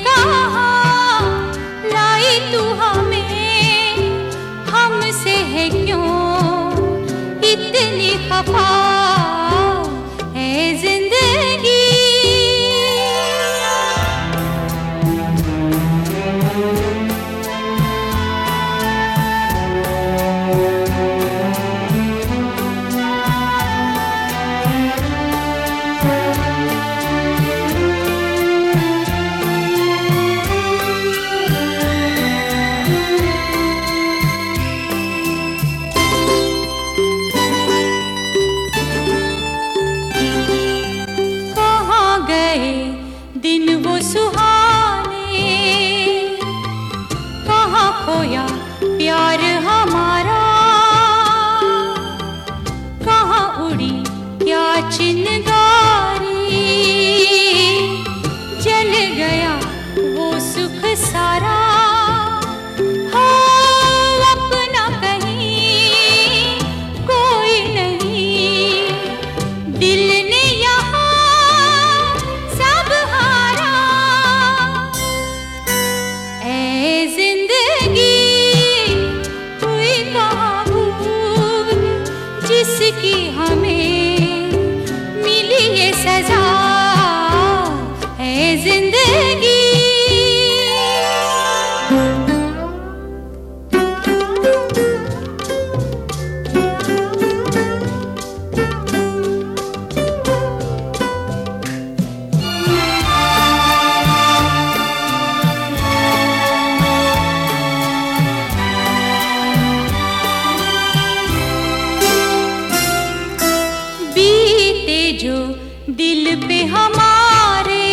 कहाँ लाई तू हमें, हमसे है क्यों इतनी खफा है जिंदगी। दिन वो सुहाने, कहाँ खोया प्यार हमारा, कहाँ उड़ी क्या चिनगारी, जल गया वो सुख सारा। हो अपना कहीं कोई नहीं, दिल ने जिसकी हमें मिली ये सजा है जिंदगी। जो दिल पे हमारे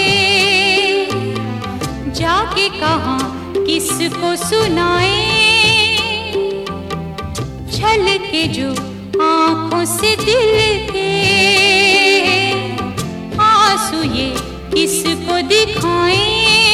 जाके कहाँ किसको सुनाए, छल के जो आँखों से दिल के आंसू ये किसको दिखाएं।